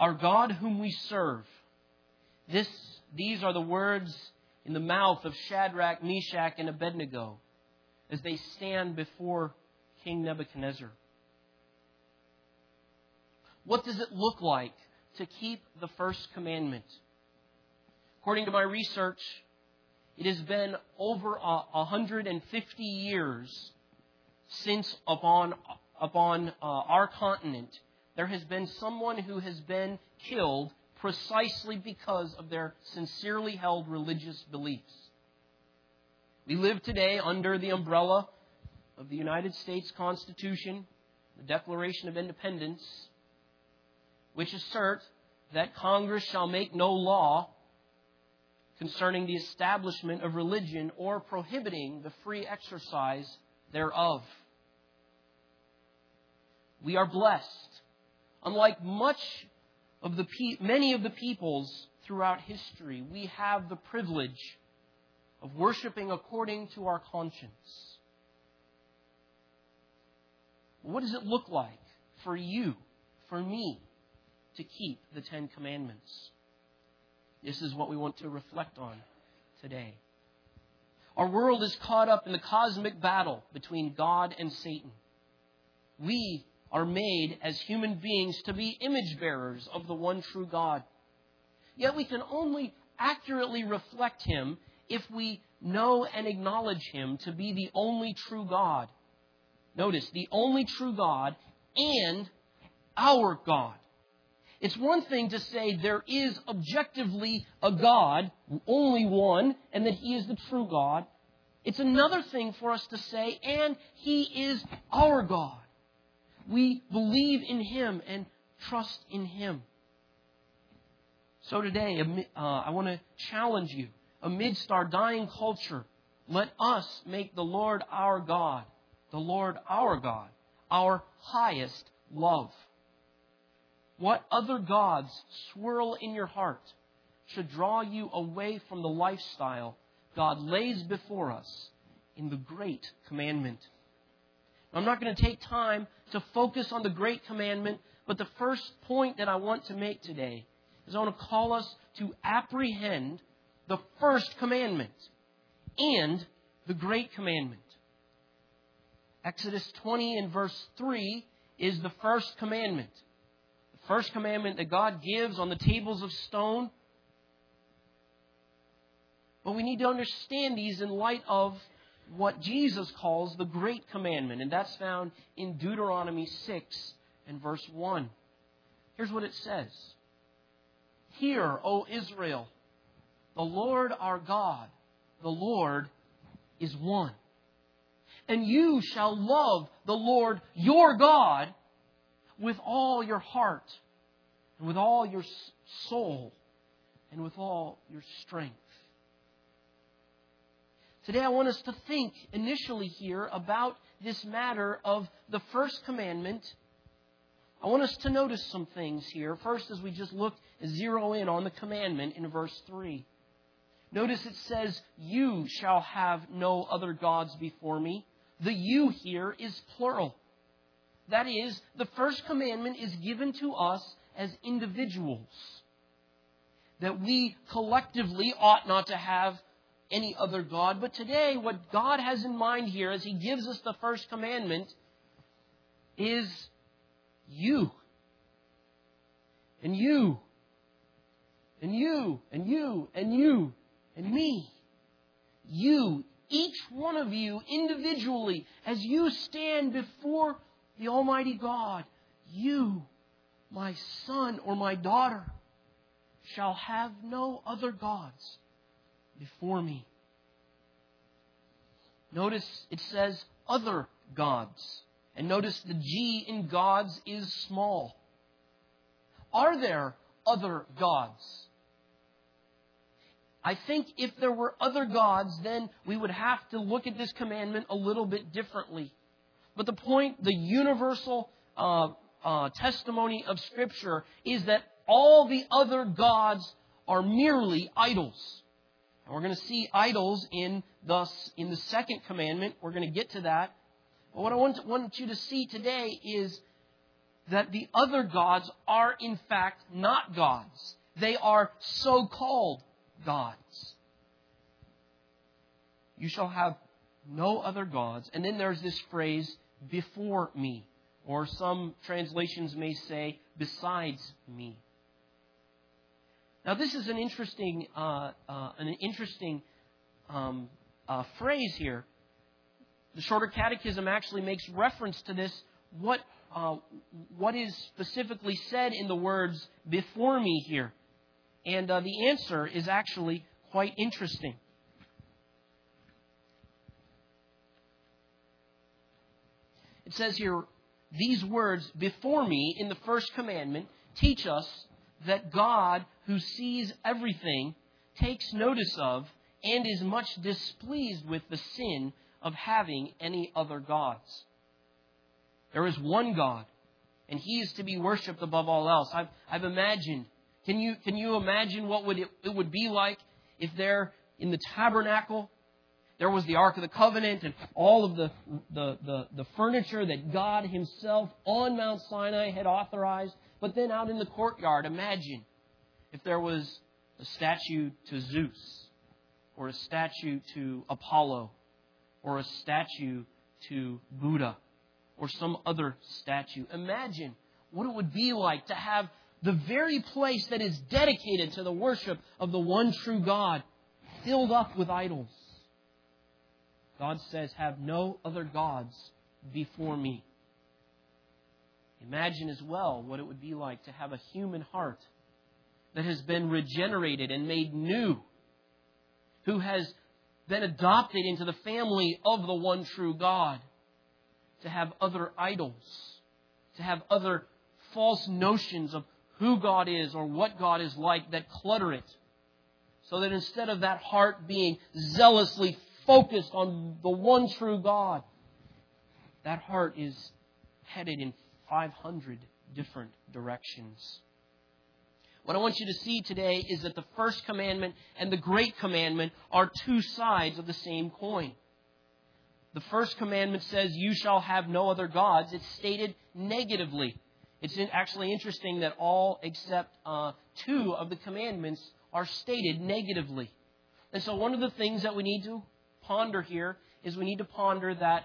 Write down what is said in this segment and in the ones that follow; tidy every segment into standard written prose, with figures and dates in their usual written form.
our God whom we serve. These are the words in the mouth of Shadrach, Meshach, and Abednego as they stand before King Nebuchadnezzar. What does it look like to keep the first commandment? According to my research, it has been over 150 years since upon our continent there has been someone who has been killed precisely because of their sincerely held religious beliefs. We live today under the umbrella of the United States Constitution, the Declaration of Independence, which assert that Congress shall make no law concerning the establishment of religion or prohibiting the free exercise thereof. We are blessed. Unlike many of the peoples throughout history, we have the privilege of worshiping according to our conscience. What does it look like for you, for me, to keep the Ten Commandments? This is what we want to reflect on today. Our world is caught up in the cosmic battle between God and Satan. We are made as human beings to be image bearers of the one true God. Yet we can only accurately reflect Him if we know and acknowledge Him to be the only true God. Notice, the only true God and our God. It's one thing to say there is objectively a God, only one, and that He is the true God. It's another thing for us to say, and He is our God. We believe in Him and trust in Him. So today, I want to challenge you. Amidst our dying culture, let us make the Lord our God, our highest love. What other gods swirl in your heart should draw you away from the lifestyle God lays before us in the Great Commandment? I'm not going to take time to focus on the Great Commandment, but the first point that I want to make today is I want to call us to apprehend the first commandment and the Great Commandment. Exodus 20 and verse 3 is the first commandment. The first commandment that God gives on the tables of stone. But we need to understand these in light of what Jesus calls the Great Commandment. And that's found in Deuteronomy 6 and verse 1. Here's what it says. Hear, O Israel, the Lord our God, the Lord is one. And you shall love the Lord your God with all your heart, and with all your soul, and with all your strength. Today I want us to think initially here about this matter of the first commandment. I want us to notice some things here. First, as we just zero in on the commandment in verse 3. Notice it says, you shall have no other gods before me. The you here is plural. That is, the first commandment is given to us as individuals. That we collectively ought not to have any other God. But today, what God has in mind here as He gives us the first commandment is you. And you. And you. And you. And you. And me. You. Each one of you individually, as you stand before the Almighty God, you, my son or my daughter, shall have no other gods before me. Notice it says other gods. And notice the G in gods is small. Are there other gods? I think if there were other gods, then we would have to look at this commandment a little bit differently. But the point, the universal testimony of Scripture is that all the other gods are merely idols. And we're going to see idols in the second commandment. We're going to get to that. But what I want you to see today is that the other gods are in fact not gods. They are so-called gods. You shall have no other gods. And then there's this phrase, before me. Or some translations may say, besides me. Now this is an interesting phrase here. The Shorter Catechism actually makes reference to this. What is specifically said in the words before me here? And the answer is actually quite interesting. It says here, these words before me in the first commandment teach us that God, who sees everything, takes notice of and is much displeased with the sin of having any other gods. There is one God, and He is to be worshipped above all else. I've imagined. Can you imagine what it would be like if there in the tabernacle there was the Ark of the Covenant and all of the furniture that God Himself on Mount Sinai had authorized, but then out in the courtyard, imagine if there was a statue to Zeus, or a statue to Apollo, or a statue to Buddha, or some other statue. Imagine what it would be like to have the very place that is dedicated to the worship of the one true God filled up with idols. God says, have no other gods before me. Imagine as well what it would be like to have a human heart that has been regenerated and made new, who has been adopted into the family of the one true God, to have other idols, to have other false notions of who God is or what God is like that clutter it. So that instead of that heart being zealously focused on the one true God, that heart is headed in 500 different directions. What I want you to see today is that the first commandment and the great commandment are two sides of the same coin. The first commandment says, you shall have no other gods. It's stated negatively. It's actually interesting that all except two of the commandments are stated negatively. And so one of the things that we need to ponder here is we need to ponder that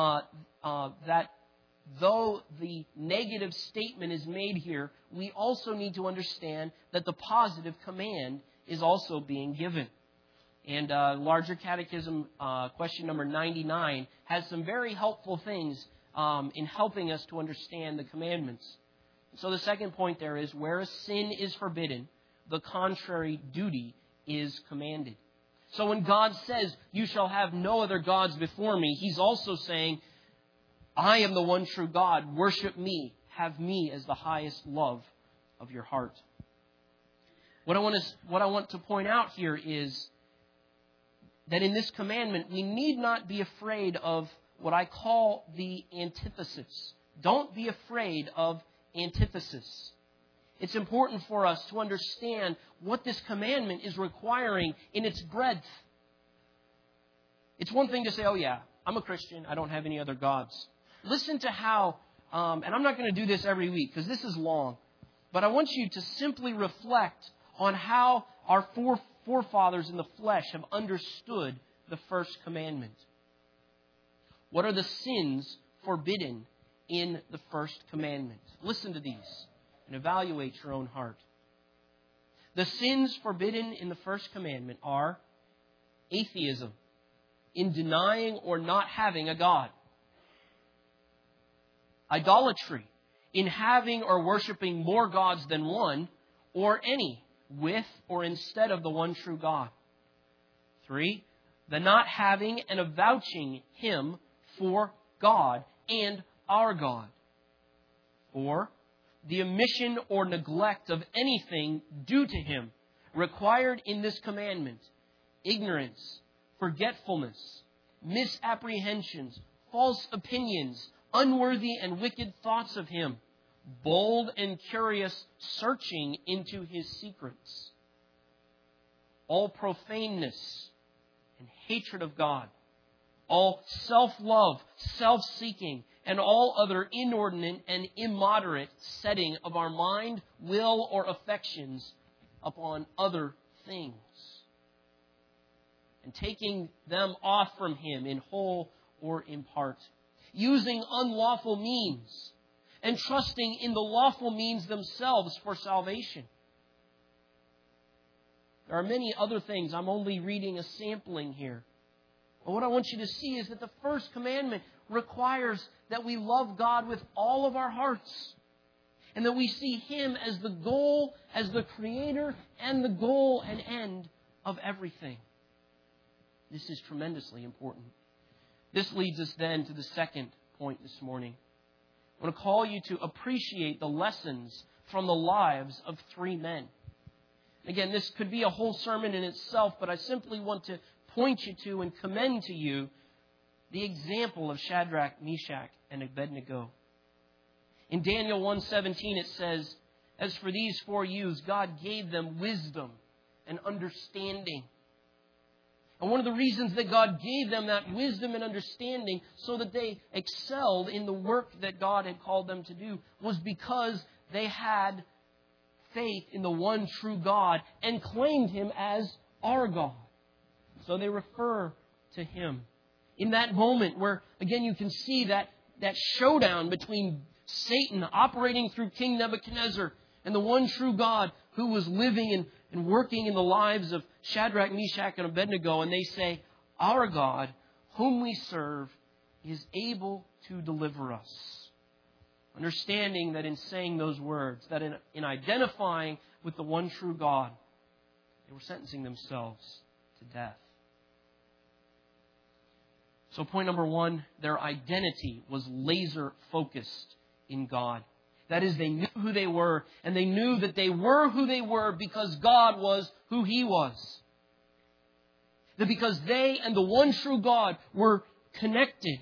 that though the negative statement is made here, we also need to understand that the positive command is also being given. And Larger Catechism, question number 99, has some very helpful things in helping us to understand the commandments. So the second point there is, where a sin is forbidden, the contrary duty is commanded. So when God says, you shall have no other gods before me, He's also saying, I am the one true God. Worship me. Have me as the highest love of your heart. What I want to point out here is that in this commandment, we need not be afraid of what I call the antithesis. Don't be afraid of antithesis. It's important for us to understand what this commandment is requiring in its breadth. It's one thing to say, oh yeah, I'm a Christian. I don't have any other gods. Listen to how, and I'm not going to do this every week because this is long, but I want you to simply reflect on how our forefathers in the flesh have understood the first commandment. What are the sins forbidden in the first commandment? Listen to these and evaluate your own heart. The sins forbidden in the first commandment are atheism, in denying or not having a God. Idolatry, in having or worshiping more gods than one, or any, with or instead of the one true God. 3, the not having and avouching Him for God and our God. 4, the omission or neglect of anything due to Him required in this commandment. Ignorance, forgetfulness, misapprehensions, false opinions, unworthy and wicked thoughts of Him, bold and curious searching into His secrets, all profaneness and hatred of God, all self-love, self-seeking, and all other inordinate and immoderate setting of our mind, will, or affections upon other things, and taking them off from Him in whole or in part, using unlawful means, and trusting in the lawful means themselves for salvation. There are many other things. I'm only reading a sampling here. But what I want you to see is that the first commandment requires that we love God with all of our hearts, and that we see Him as the goal, as the creator, and the goal and end of everything. This is tremendously important. This leads us then to the second point this morning. I want to call you to appreciate the lessons from the lives of three men. Again, this could be a whole sermon in itself, but I simply want to point you to and commend to you the example of Shadrach, Meshach, and Abednego. In Daniel 1:17 it says, "As for these four youths, God gave them wisdom and understanding." And one of the reasons that God gave them that wisdom and understanding so that they excelled in the work that God had called them to do was because they had faith in the one true God and claimed Him as our God. So they refer to Him. In that moment where, again, you can see that showdown between Satan operating through King Nebuchadnezzar and the one true God who was living and working in the lives of Shadrach, Meshach, and Abednego. And they say, "Our God, whom we serve, is able to deliver us." Understanding that in saying those words, that in identifying with the one true God, they were sentencing themselves to death. So point number one, their identity was laser focused in God. That is, they knew who they were, and they knew that they were who they were because God was who He was. That because they and the one true God were connected.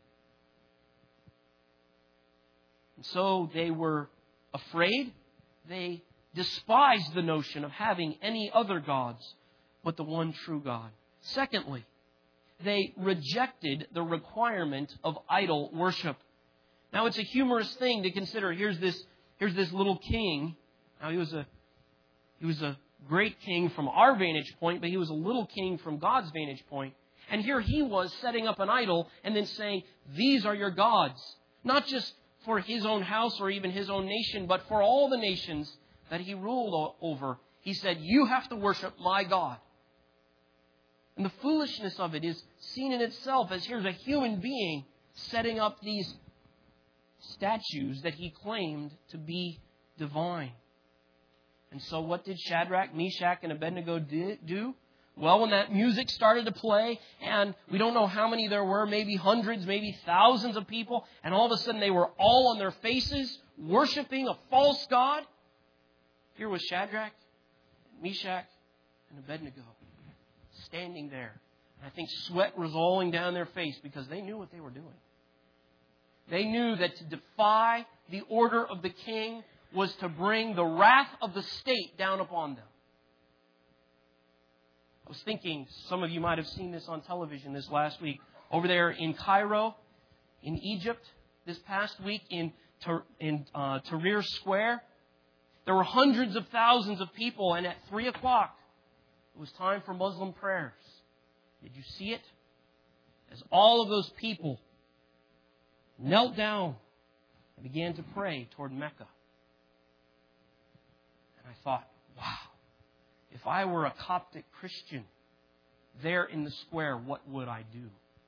And so they were afraid. They despised the notion of having any other gods but the one true God. Secondly, they rejected the requirement of idol worship. Now, it's a humorous thing to consider. Here's this little king. Now, he was a great king from our vantage point, but he was a little king from God's vantage point. And here he was setting up an idol and then saying, "These are your gods." Not just for his own house or even his own nation, but for all the nations that he ruled over. He said, "You have to worship my God." And the foolishness of it is seen in itself as here's a human being setting up these statues that he claimed to be divine. And so what did Shadrach, Meshach, and Abednego do? Well, when that music started to play, and we don't know how many there were, maybe hundreds, maybe thousands of people, and all of a sudden they were all on their faces worshiping a false god. Here was Shadrach, Meshach, and Abednego standing there. And I think sweat was rolling down their face because they knew what they were doing. They knew that to defy the order of the king was to bring the wrath of the state down upon them. I was thinking, some of you might have seen this on television this last week. Over there in Cairo, in Egypt, this past week in Tahrir Square, there were hundreds of thousands of people, and at 3 o'clock, it was time for Muslim prayers. Did you see it? As all of those people knelt down and began to pray toward Mecca. And I thought, wow, if I were a Coptic Christian there in the square, what would I do?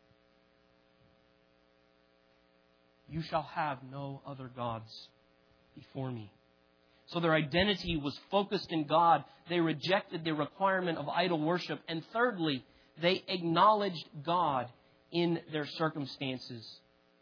You shall have no other gods before me. So their identity was focused in God. They rejected the requirement of idol worship. And thirdly, they acknowledged God in their circumstances.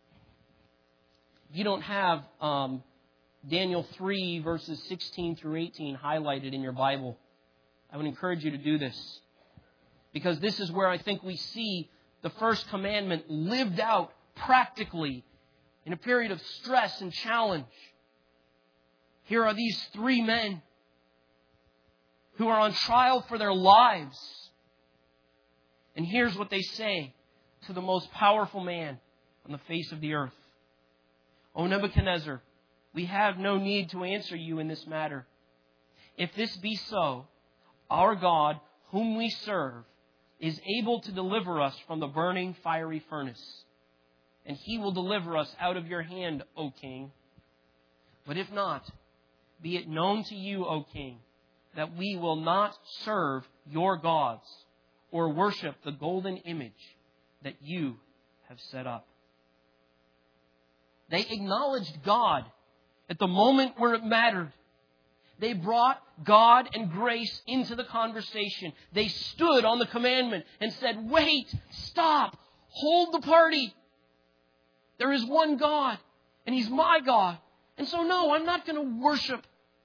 If you don't have Daniel 3 verses 16 through 18 highlighted in your Bible, I would encourage you to do this. Because this is where I think we see the first commandment lived out practically in a period of stress and challenge. Here are these three men who are on trial for their lives. And here's what they say to the most powerful man on the face of the earth. O Nebuchadnezzar, we have no need to answer you in this matter. If this be so, our God, whom we serve, is able to deliver us from the burning fiery furnace, and He will deliver us out of your hand, O King. But if not, be it known to you, O King, that we will not serve your gods or worship the golden image that you have set up. They acknowledged God at the moment where it mattered. They brought God and grace into the conversation. They stood on the commandment and said, wait, stop, hold the party. There is one God, and He's my God. And so, no, I'm not going to worship.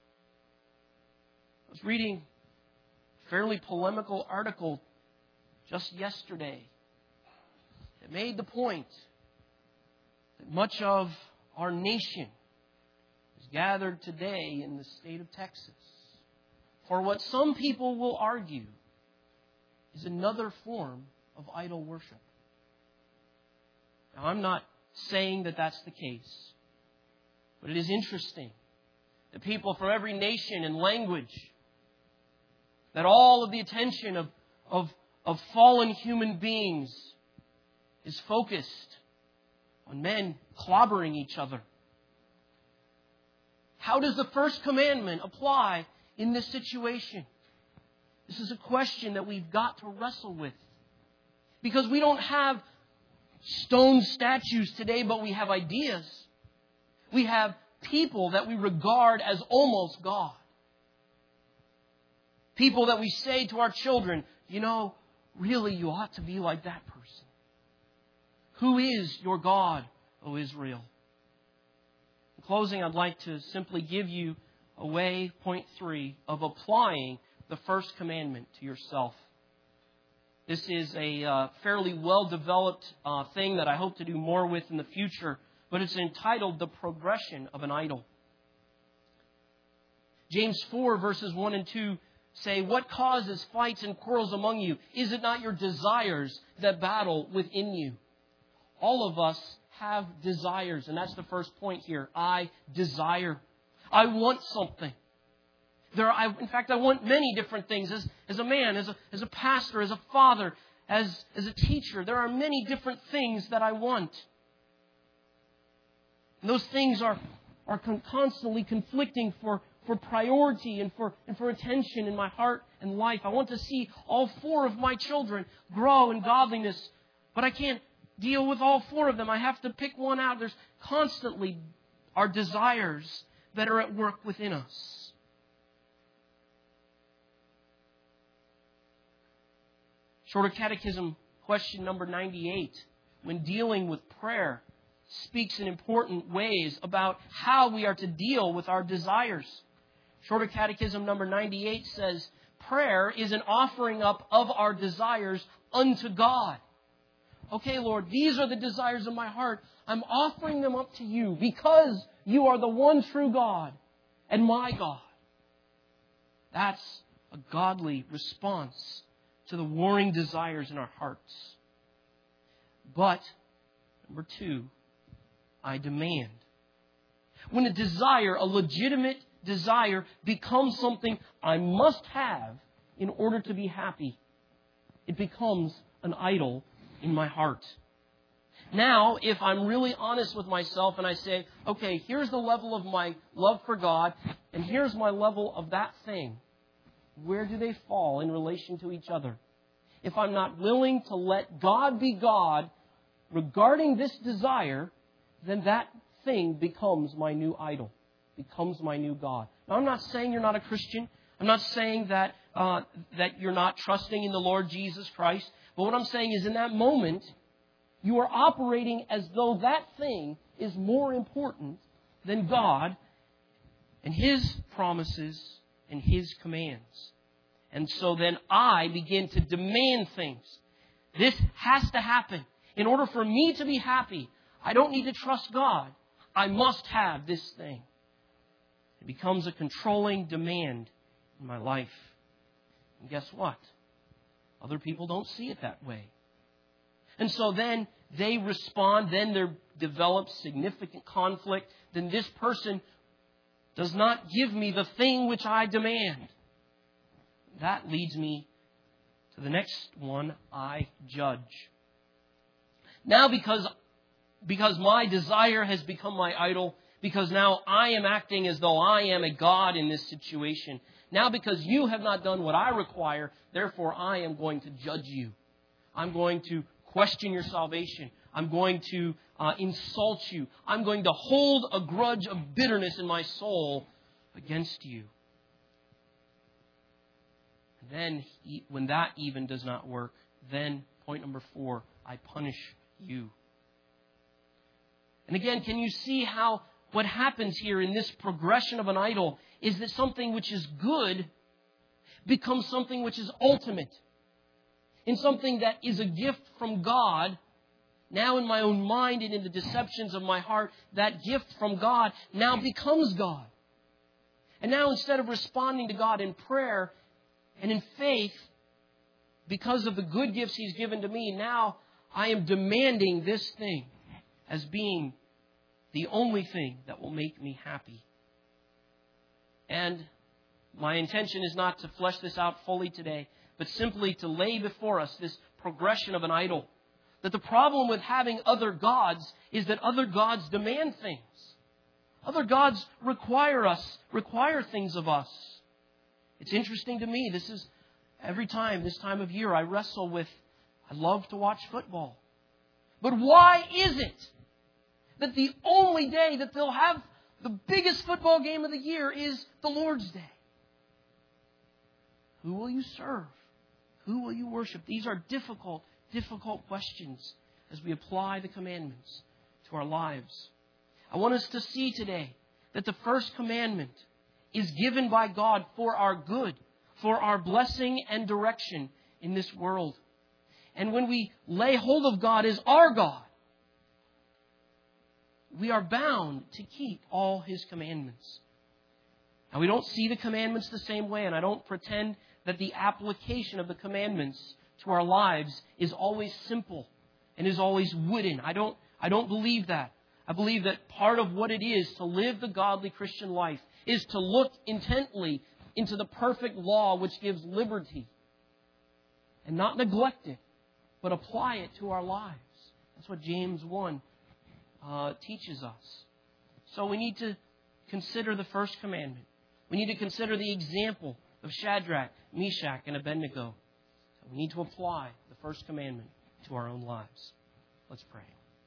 I was reading a fairly polemical article just yesterday that made the point that much of our nation is gathered today in the state of Texas for what some people will argue is another form of idol worship. Now, I'm not saying that that's the case, but it is interesting that people from every nation and language, that all of the attention of fallen human beings is focused on men clobbering each other. How does the first commandment apply in this situation? This is a question that we've got to wrestle with. Because we don't have stone statues today, but we have ideas. We have people that we regard as almost God. People that we say to our children, you know, really you ought to be like that person. Who is your God, O Israel? In closing, I'd like to simply give you a way, point 3, of applying the first commandment to yourself. This is a fairly well-developed thing that I hope to do more with in the future, but it's entitled The Progression of an Idol. James 4, verses 1 and 2 say, what causes fights and quarrels among you? Is it not your desires that battle within you? All of us have desires, and that's the first point here. I desire. I want something. In fact, I want many different things. As a man, as a pastor, as a father, as a teacher, there are many different things that I want. And those things are constantly conflicting for priority and for attention in my heart and life. I want to see all 4 of my children grow in godliness, but I can't deal with all 4 of them. I have to pick one out. There's constantly our desires that are at work within us. Shorter Catechism, question number 98, when dealing with prayer, speaks in important ways about how we are to deal with our desires. Shorter Catechism number 98 says, prayer is an offering up of our desires unto God. Okay, Lord, these are the desires of my heart. I'm offering them up to you because you are the one true God and my God. That's a godly response to the warring desires in our hearts. But, number 2, I demand. When a desire, a legitimate desire, becomes something I must have in order to be happy, it becomes an idol in my heart. Now, if I'm really honest with myself and I say, okay, here's the level of my love for God, and here's my level of that thing, where do they fall in relation to each other? If I'm not willing to let God be God regarding this desire, then that thing becomes my new idol, becomes my new God. Now, I'm not saying you're not a Christian. I'm not saying that you're not trusting in the Lord Jesus Christ. But what I'm saying is in that moment, you are operating as though that thing is more important than God and His promises and His commands. And so then I begin to demand things. This has to happen. In order for me to be happy, I don't need to trust God. I must have this thing. It becomes a controlling demand in my life. And guess what? Other people don't see it that way. And so then they respond, then their develops significant conflict, then this person does not give me the thing which I demand. That leads me to the next one, I judge. Now because my desire has become my idol, because now I am acting as though I am a God in this situation. Now because you have not done what I require, therefore I am going to judge you. I'm going to question your salvation. I'm going to insult you. I'm going to hold a grudge of bitterness in my soul against you. And then, when that even does not work, then, point number 4, I punish you. And again, can you see how what happens here in this progression of an idol is that something which is good becomes something which is ultimate. In something that is a gift from God, now in my own mind and in the deceptions of my heart, that gift from God now becomes God. And now instead of responding to God in prayer and in faith, because of the good gifts He's given to me, now I am demanding this thing as being the only thing that will make me happy. And my intention is not to flesh this out fully today, but simply to lay before us this progression of an idol. That the problem with having other gods is that other gods demand things. Other gods require things of us. It's interesting to me. This time of year, I love to watch football. But why is it that the only day that they'll have the biggest football game of the year is the Lord's Day? Who will you serve? Who will you worship? These are difficult questions as we apply the commandments to our lives. I want us to see today that the first commandment is given by God for our good, for our blessing and direction in this world. And when we lay hold of God as our God, we are bound to keep all His commandments. Now, we don't see the commandments the same way, and I don't pretend that the application of the commandments to our lives is always simple and is always wooden. I don't believe that. I believe that part of what it is to live the godly Christian life is to look intently into the perfect law which gives liberty and not neglect it, but apply it to our lives. That's what James 1 teaches us. So we need to consider the first commandment. We need to consider the example of Shadrach, Meshach, and Abednego. We need to apply the first commandment to our own lives. Let's pray.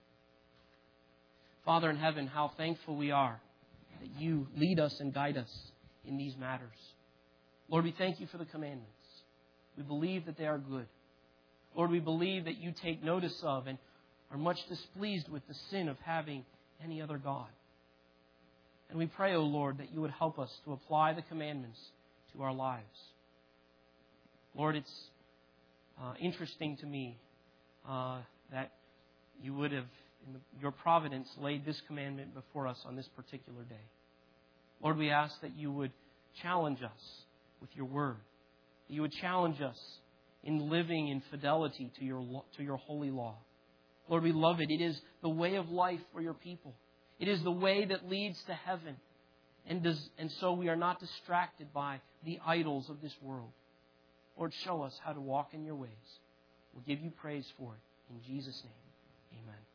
Father in heaven, how thankful we are that You lead us and guide us in these matters. Lord, we thank You for the commandments. We believe that they are good. Lord, we believe that You take notice of and are much displeased with the sin of having any other God. And we pray, O Lord, that You would help us to apply the commandments to our lives. Lord, it's interesting to me that You would have, in Your providence, laid this commandment before us on this particular day. Lord, we ask that You would challenge us with Your word. That You would challenge us in living in fidelity to Your holy law. Lord, we love it. It is the way of life for Your people. It is the way that leads to heaven. And so we are not distracted by the idols of this world. Lord, show us how to walk in Your ways. We'll give You praise for it. In Jesus' name, amen.